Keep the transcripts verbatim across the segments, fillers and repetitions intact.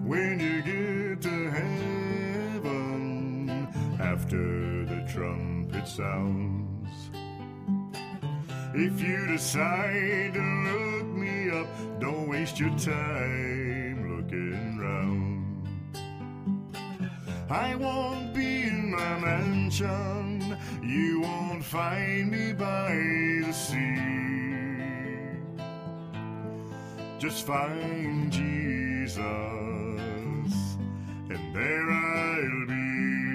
when you get to heaven after the trumpet sounds. If you decide to look me up, don't waste your time looking round. I won't be in my mansion, you won't find me by the sea. Just find Jesus, and there I'll be.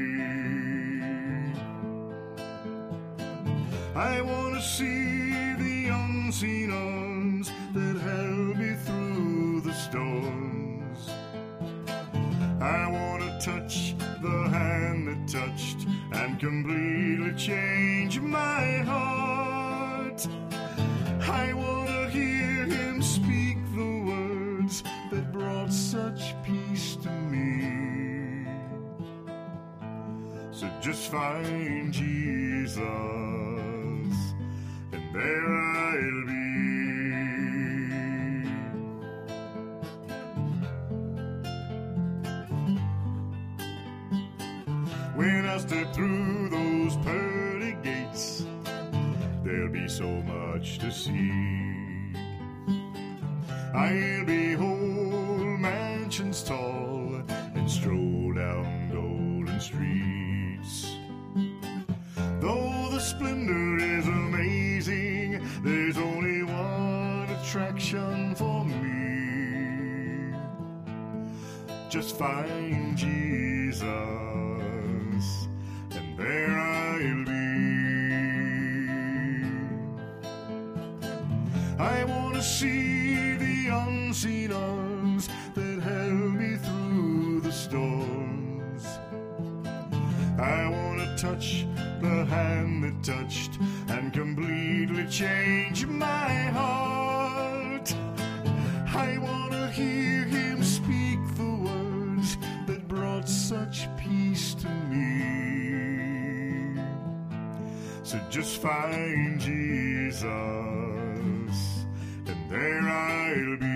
I want to see the unseen arms that held me through the storms. I want to touch the hand that touched and completely change my heart. I want to hear him speak the words that brought such peace to me. So just find Jesus, and there I'll be. When I step through those pearly gates, there'll be so much to see. I'll behold mansions tall and stroll down golden streets. Though the splendor is amazing, there's only one attraction for me. Just find Jesus, and there I'll be. I want to see the unseen arms that held me through the storms. I want to touch the hand that touched and completely change my heart. I want to hear him speak the words that brought such peace to me. So just find Jesus, and there I'll be.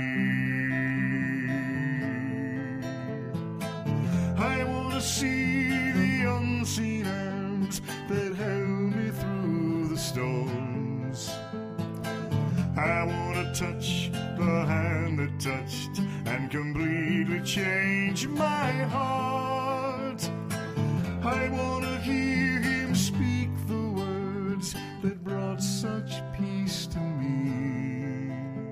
I want to see the unseen hands that held me through the storms. I want to touch the hand that touched and completely change my heart. I want to hear him speak the words that brought such peace to me.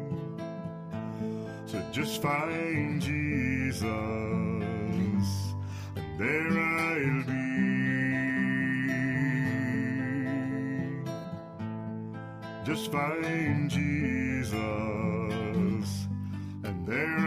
So just find Jesus, and there I'll be. Just find Jesus, and there